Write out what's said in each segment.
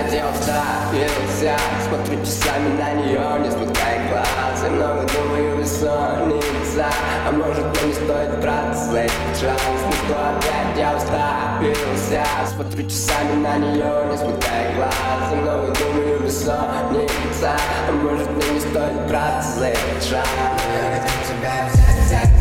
я уставился, смотрю часами на нее, не смыкая глаз. И много думаю, бессонница. А может, мне не стоит браться за этот шанс. Ну что опять я уставился, смотрю часами на нее, не смыкая глаз. И много думаю, бессонница. А может, мне не стоит браться за этот шанс. Я хочу тебя взять.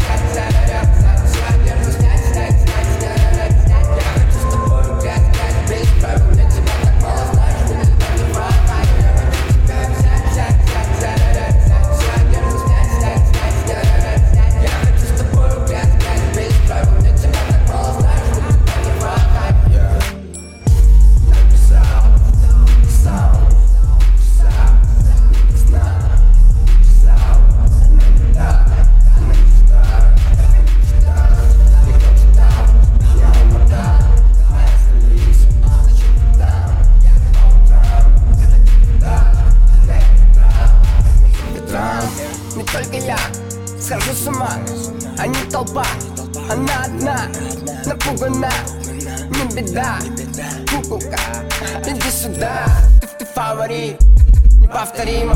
Не только я схожу с ума, а не толпа. Она одна, напугана, не беда. Куколка, иди сюда. Ты фаворит, неповторима.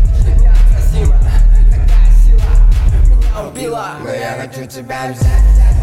Но я хочу тебя взять.